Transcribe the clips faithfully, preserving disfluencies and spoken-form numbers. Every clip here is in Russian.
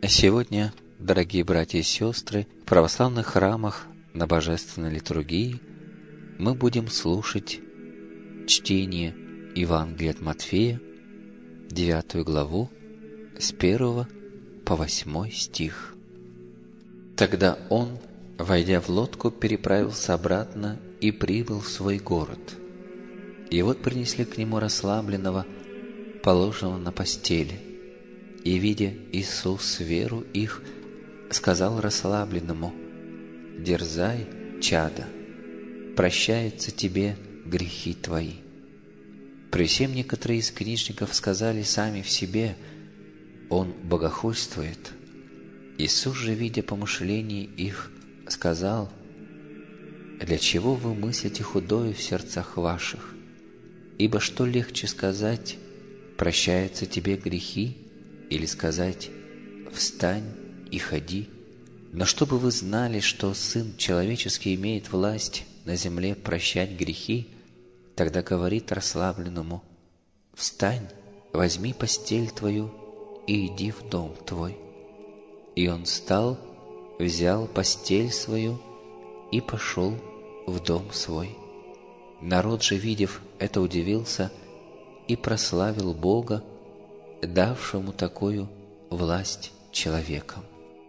Сегодня, дорогие братья и сестры, в православных храмах на божественной литургии мы будем слушать чтение Евангелия от Матфея, девятую главу, с первого по восьмой стих. Тогда он, войдя в лодку, переправился обратно и прибыл в свой город. И вот принесли к нему расслабленного, положенного на постели. И, видя Иисус веру их, сказал расслабленному: «Дерзай, чадо, прощаются тебе грехи твои». При всем некоторые из книжников сказали сами в себе: «Он богохульствует». Иисус же, видя помышления их, сказал: «Для чего вы мыслите худое в сердцах ваших? Ибо что легче сказать: прощаются тебе грехи, или сказать: встань и ходи? Но чтобы вы знали, что Сын Человеческий имеет власть на земле прощать грехи, тогда говорит расслабленному: встань, возьми постель твою и иди в дом твой. И он встал, взял постель свою и пошел в дом свой. Народ же, видев это, удивился и прославил Бога, давшему такую власть человекам».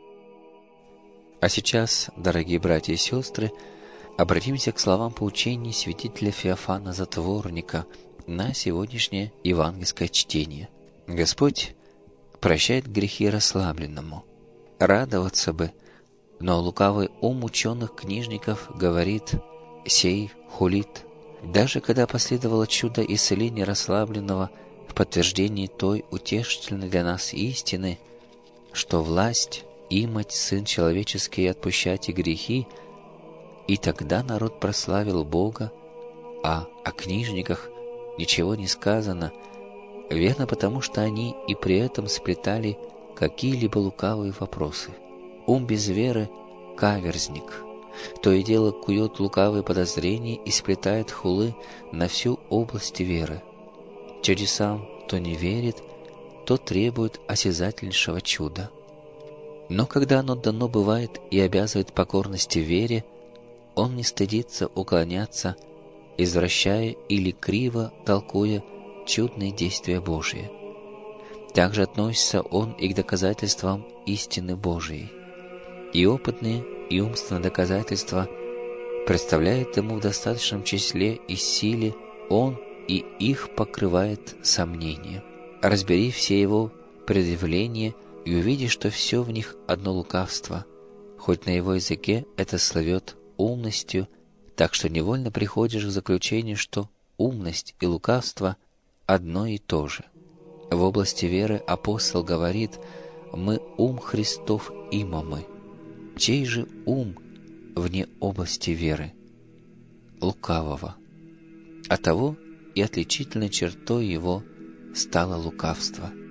А сейчас, дорогие братья и сестры, обратимся к словам поучений святителя Феофана Затворника на сегодняшнее евангельское чтение. Господь прощает грехи расслабленному. Радоваться бы, но лукавый ум ученых книжников говорит: «Сей хулит». Даже когда последовало чудо исцеления расслабленного в подтверждении той утешительной для нас истины, что власть имать Сын Человеческий и отпущать и грехи, и тогда народ прославил Бога, а о книжниках ничего не сказано, верно, потому что они и при этом сплетали какие-либо лукавые вопросы. Ум без веры — каверзник, то и дело кует лукавые подозрения и сплетает хулы на всю область веры. Чудесам то не верит, то требует осязательнейшего чуда. Но когда оно дано бывает и обязывает покорности вере, он не стыдится уклоняться, извращая или криво толкуя чудные действия Божии. Также относится он и к доказательствам истины Божией. И опытные, и умственные доказательства представляет ему в достаточном числе и силе, он и их покрывает сомнения. Разбери все его предъявления и увидишь, что все в них одно лукавство, хоть на его языке это славет умностью, так что невольно приходишь к заключению, что умность и лукавство одно и то же. В области веры апостол говорит: «Мы ум Христов имамы». Чей же ум вне области веры? Лукавого. А того и отличительной чертой его стало лукавство.